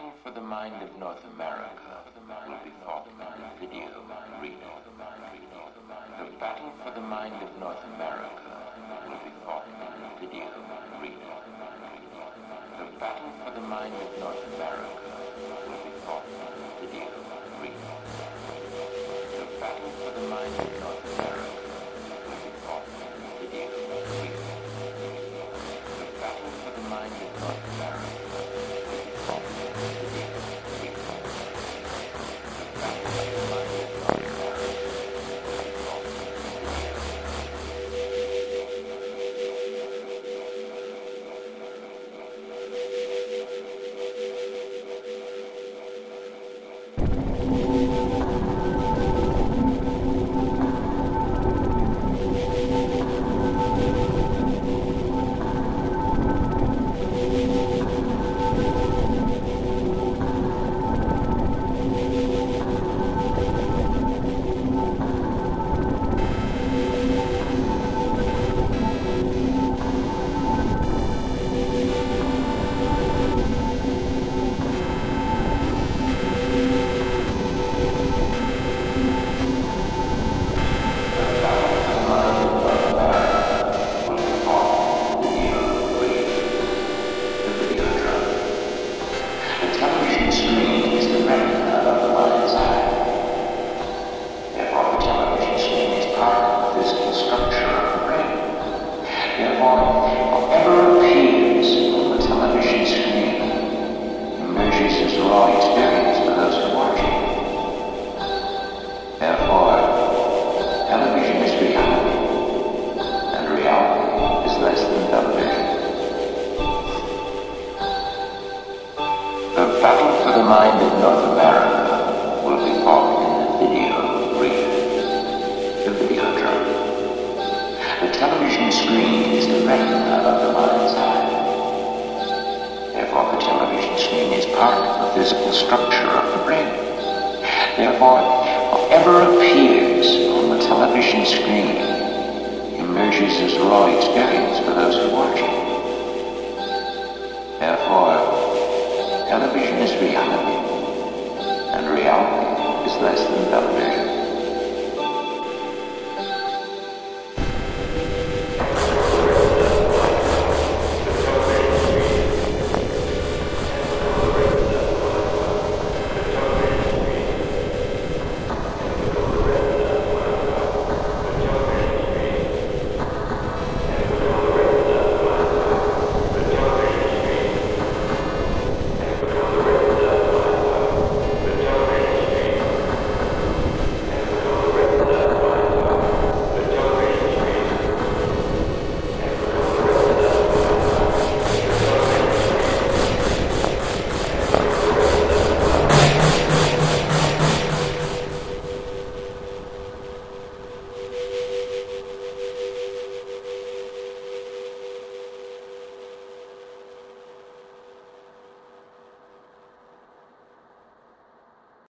battle for the mind of North America will be fought on video arena. The battle for the mind of North America will be fought on video arena. The battle for the mind of North America will be fought on video arena. The battle for the mind of North America will be fought on video arena. The battle for the mind of North America. Television is reality.